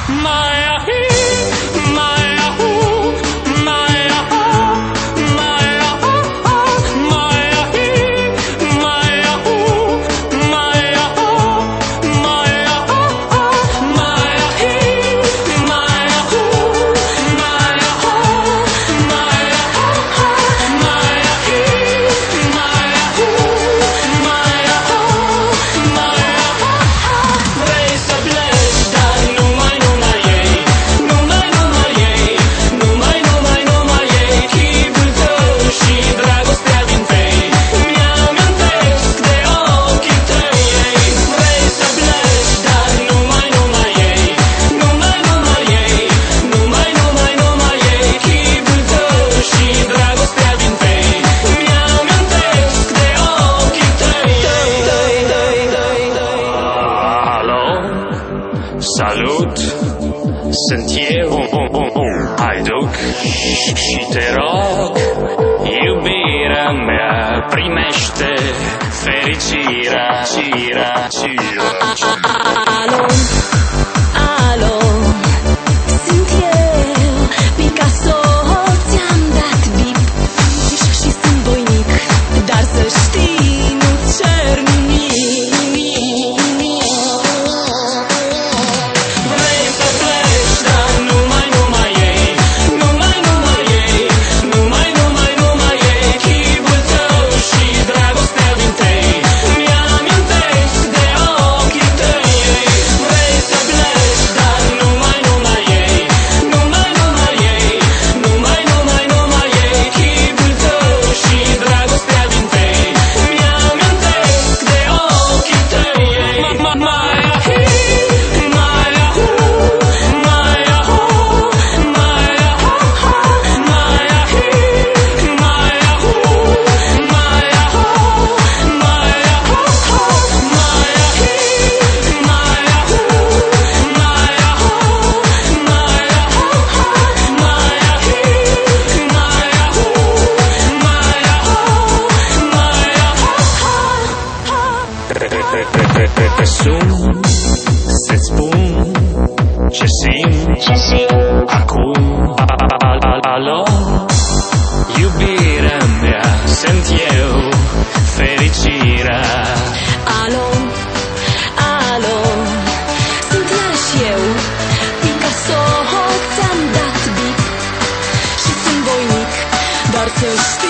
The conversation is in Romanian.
Salut, sunt eu, Haiduc, și te rog, iubirea mea, primește fericirea, Alo, alo, sunt eu, Picasso, ți-am dat bip și sunt voinic, dar să știi, nu cer nimic. Te sun, să-ți spun ce simt acum. Alo, iubirea mea, sunt eu, fericirea. Alo, alo, sunt iarăși eu, Picasso, ți-am dat bip și sunt voinic, dar să știi.